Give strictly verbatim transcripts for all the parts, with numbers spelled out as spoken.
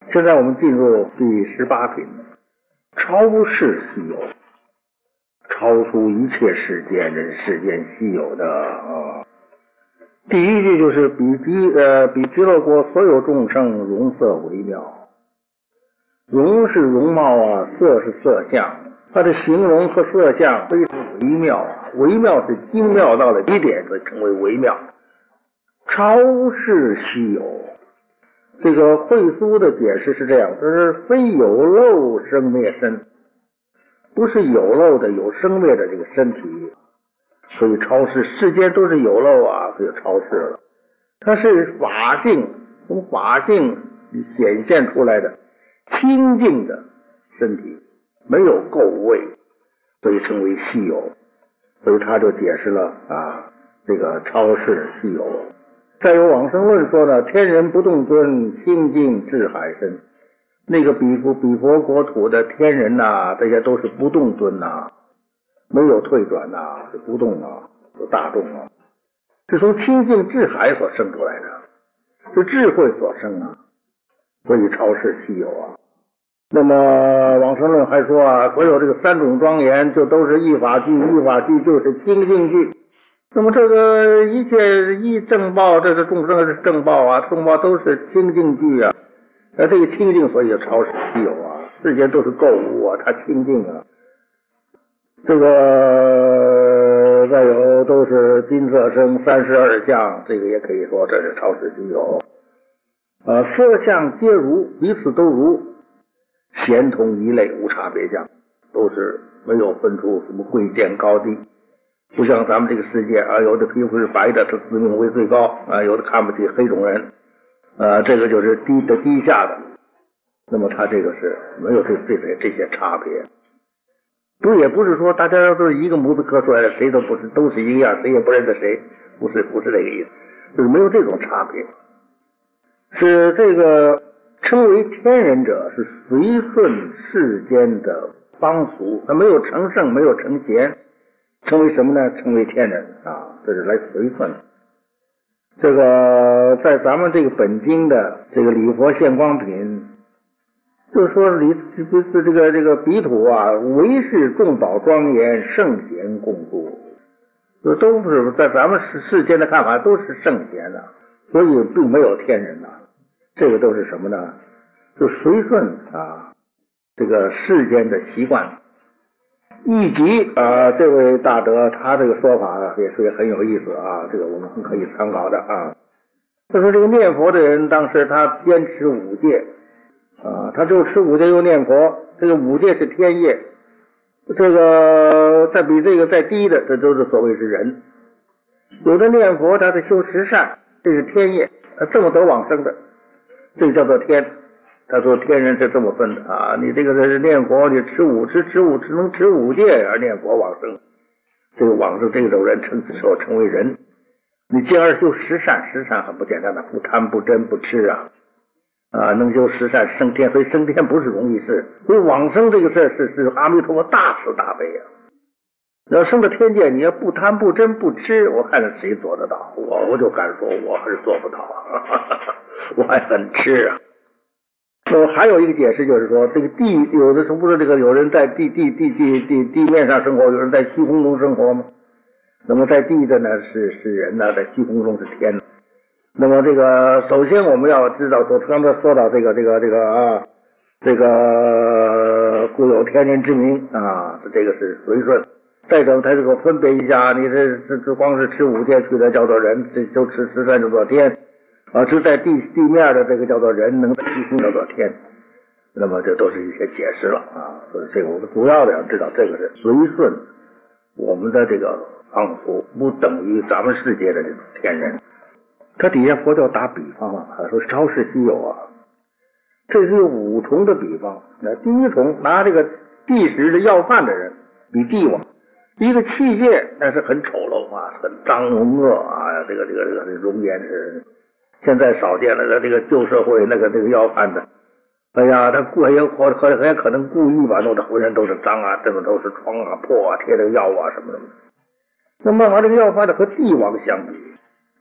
现在我们进入第十八品，超世稀有，超出一切世间人世间稀有的啊。第一句就是比极呃比极乐国所有众生容色微妙，容是容貌啊，色是色相，它的形容和色相非常微妙啊，微妙是精妙到了极点，所以称为微妙。超世稀有，这个慧苏的解释是这样，就是非有漏生灭身，不是有漏的有生灭的这个身体，所以超世，世间都是有漏啊，所以超世了。它是法性，从法性显现出来的清净的身体，没有垢味，所以称为稀有。所以他就解释了啊，这个超世稀有。再有往生论说呢，天人不动尊，清净智海身。那个比佛比佛国土的天人呐、啊，这些都是不动尊呐、啊，没有退转呐、啊，是不动啊，是大众啊，是从清净智海所生出来的，是智慧所生啊，所以超世稀有啊。那么往生论还说啊，所有这个三种庄严就都是一法具，一法具就是清净具。那么这个一切一正报，这是众生是正报啊，众报都是清净具啊。那这个清净，所以超世稀有啊，世间都是垢物啊，它清净啊。这个再有都是金色身三十二相，这个也可以说这是超世稀有。呃，色相皆如，彼此都如，咸同一类，无差别相，都是没有分出什么贵贱高低。不像咱们这个世界啊，有的皮肤是白的，他自命为最高啊，有的看不起黑种人，呃，这个就是低的低下的。那么他这个是没有这这这这些差别，不也不是说大家都是一个模子刻出来的，谁都不是都是一个样，谁也不认得谁，不是不是这个意思，就是没有这种差别。是这个称为天人者，是随顺世间的方俗，他没有成圣，没有成贤。称为什么呢？称为天人啊，这是来随顺。这个在咱们这个本经的这个礼佛现光品，就说礼这这个这个彼土啊，唯是众宝庄严，圣贤共住，就都是在咱们世世间的看法都是圣贤的，所以并没有天人呐、啊。这个都是什么呢？就随顺啊，这个世间的习惯。以及啊，这位大德他这个说法也是很有意思啊，这个我们可以参考的啊。他说这个念佛的人，当时他坚持五戒啊，他就持五戒又念佛，这个五戒是天业，这个再比这个再低的，这都是所谓是人。有的念佛他是修十善，这是天业，这么得往生的，这叫做天。他说天人是这么分的啊，你这个是念佛，你持五持持五只能持五戒而念佛往生，这个往生这种人称所称为人。你进而修十善，十善很不简单的，不贪不嗔不痴啊啊，能修十善升天，所以升天不是容易事，所以往生这个事是是阿弥陀佛大慈大悲啊。要升到天界，你要不贪不嗔不痴，我看着谁做得到？我我就敢说我还是做不到啊，我还很痴啊。那么还有一个解释就是说，这个地有的时候不是这个有人在地地地地地地面上生活，有人在虚空中生活吗？那么在地的呢是是人呢，在虚空中是天。那么这个首先我们要知道说，刚才说到这个这个这个啊，这个故有天人之名啊，这个是随顺。再者，他这个分别一下，你这这这光是持五戒去的叫做人，这就持十善叫做天。啊，是在地地面的这个叫做人，能在虚空叫做天，那么这都是一些解释了啊。所以这个我们主要的要知道，这个是随顺我们的这个方俗，不等于咱们世界的这种天人。他底下佛教打比方了，他说超世稀有啊，这是有五重的比方。那第一重拿这个地时的要饭的人比帝王，一个器械那是很丑陋啊，很脏恶啊，这个这个这个容颜是。现在少见了，这个旧社会那个这个要饭的，哎呀，他故也或很很可能故意把弄得浑身都是脏啊，这个都是疮啊破啊，贴这个药啊什么什么。那么和这个要饭的和帝王相比，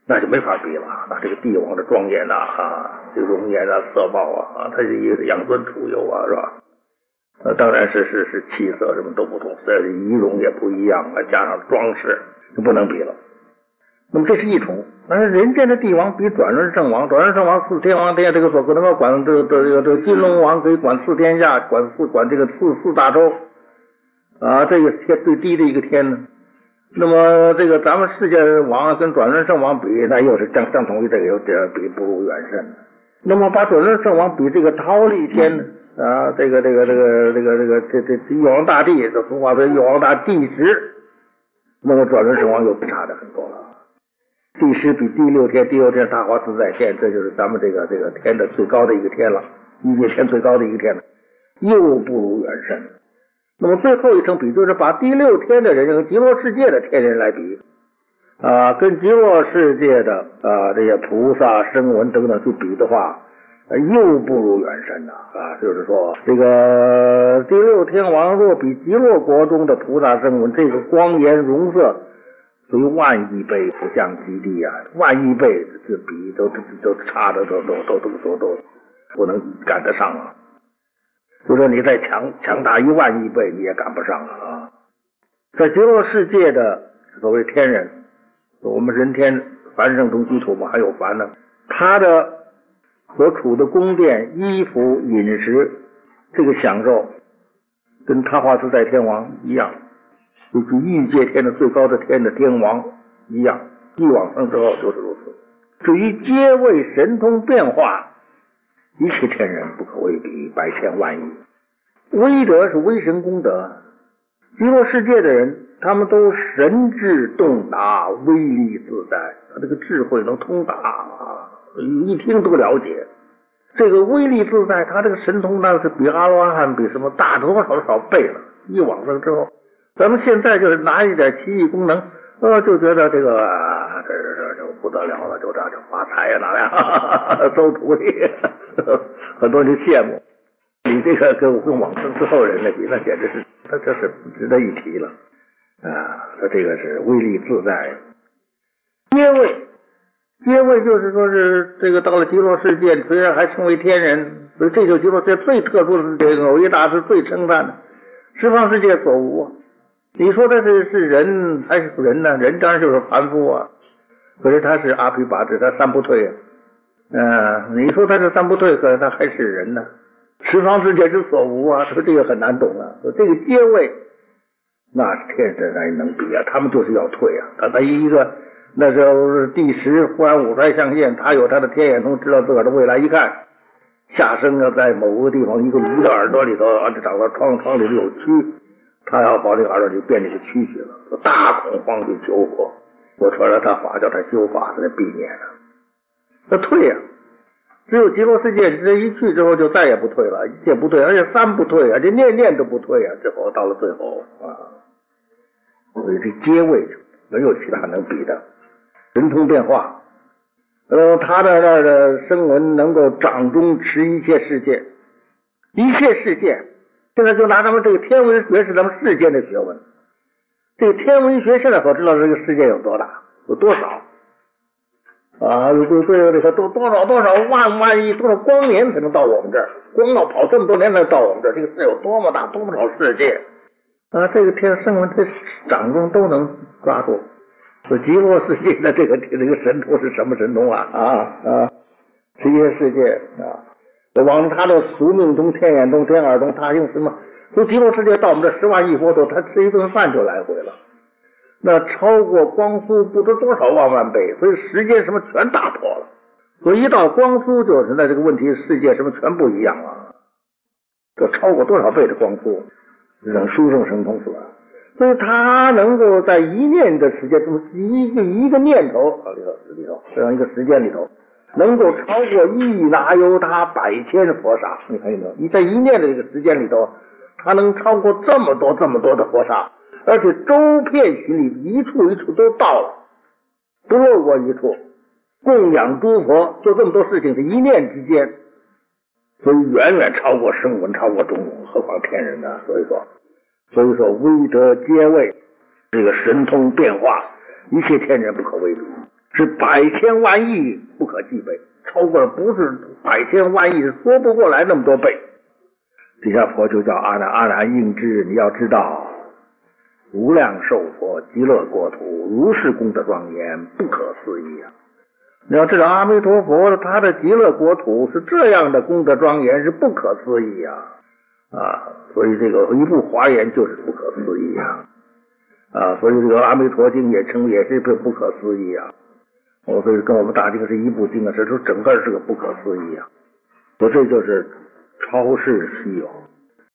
那就没法比了。那这个帝王的庄严呐，啊，这个容颜啊，色貌啊，啊，他是一个养尊处优啊，是吧？呃，当然是是是气色什么都不同，这仪容也不一样啊，加上装饰就不能比了。那么这是一种，但是人间的帝王比转轮圣王，转轮圣王四天王天，这个所能够管这个这个这个金龙王可以管四天下，管四管这个四四大洲啊，这个天最低的一个天呢。那么这个咱们世界王跟转轮圣王比，那又是相相同于这个有点比不如远甚。那么把转轮圣王比这个忉利天呢？啊，这个这个这个这个这个这这玉皇大帝，这俗话说玉皇大帝时，那么转轮圣王又差的很多了。第十比第六天，第六天大华自在天，这就是咱们这个这个天的最高的一个天了，一界天最高的一个天了，又不如远甚。那么最后一层比，就是把第六天的人跟极乐世界的天人来比啊，跟极乐世界的啊这些菩萨声闻等等去比的话，又不如远甚呐啊！就是说，这个第六天王若比极乐国中的菩萨声闻，这个光颜容色，所以万亿倍不相及地啊！万亿倍这比都都都差的都都都都都都不能赶得上啊！就说你再强强大一万亿倍，你也赶不上啊！在极乐世界的所谓天人，我们人天凡圣同居土嘛，还有凡呢，他的所处的宫殿、衣服、饮食，这个享受跟他化自在天王一样，就是欲界天的最高的天的天王一样，一往生之后就是如此。至于皆为神通变化，一切天人不可为比，百千万亿。威德是威神功德，极乐世界的人，他们都神智洞达，威力自在，他这个智慧能通达啊，一听都了解。这个威力自在，他这个神通那是比阿罗汉比什么大多少多少倍了。一往生之后，咱们现在就是拿一点奇异功能，呃，就觉得这个啊，这这这不得了了，就这就发财呀，哪呀，收徒弟，很多人羡慕。你这个跟跟往生之后人来比，那简直是，那这是不值得一提了啊！他这个是威力自在，阶位。阶位就是说是这个到了极乐世界，虽然还称为天人，所以这就是极乐世界最特殊的，这个偶一大师最称赞的十方世界所无啊。你说他是是人还是人呢？人当然就是凡夫啊，可是他是阿毗跋致，他三不退啊。呃，你说他是三不退，可是他还是人呢。十方世界之所无啊，说这个很难懂啊。说这个阶位，那是天人哪能比啊？他们就是要退啊。他他一个。那时候第十忽然五衰相现，他有他的天眼通，知道自个儿的未来，一看下生要在某个地方一个驴的耳朵里头，啊，这长到窗窗里有蛆，他要把这个耳朵里变这个蛆去了，大恐慌去求佛，我传了他法，叫他修法来避免了。那退呀、啊，只有极乐世界这一去之后就再也不退了，一切不退，而且三不退啊，这念念都不退啊，最后到了最后啊，所以这阶位没有其他能比的。神通变化，呃，他的那儿的声闻能够掌中持一切世界，一切世界，现在就拿咱们这个天文学是咱们世间的学问。这个天文学现在所知道这个世界有多大，有多少啊？有对对这个多多少多少万万亿多少光年才能到我们这儿？光要跑这么多年才能到我们这儿，这个世界有多么大，多么少世界啊？这个天声闻这掌中都能抓住。说极乐世界的这个这个神通是什么神通啊？啊啊，十一世界啊，往他的宿命通、天眼通、天耳通，他用什么？从极乐世界到我们这十万亿佛土，他吃一顿饭就来回了。那超过光速不知多少万万倍，所以时间什么全打破了。所以一到光速，就是那这个问题，世界什么全不一样了。这超过多少倍的光速，让殊胜神通是吧？所以他能够在一念的时间中，一个一个念头里头里头这样一个时间里头，能够超过一那由他百千佛刹。你看见没有？你在一念的这个时间里头，他能超过这么多这么多的佛刹，而且周遍巡礼，一处一处都到了，不漏过一处，供养诸佛，做这么多事情是一念之间，所以远远超过声闻，超过种种，何况天人呢？所以说。所以说威德阶位，这个神通变化，一切天人不可为比。 是百千万亿不可计倍，超过了不是百千万亿，说不过来那么多倍。底下佛就叫阿难，阿难应知，你要知道，无量寿佛极乐国土如是功德庄严，不可思议啊！你要知道，阿弥陀佛他的极乐国土是这样的功德庄严，是不可思议啊！啊，所以这个一部华严就是不可思议啊！啊，所以这个阿弥陀经也称也是不可思议啊！我所以跟我们大经是一部经啊，这说整个是个不可思议啊！所以这就是超世稀有。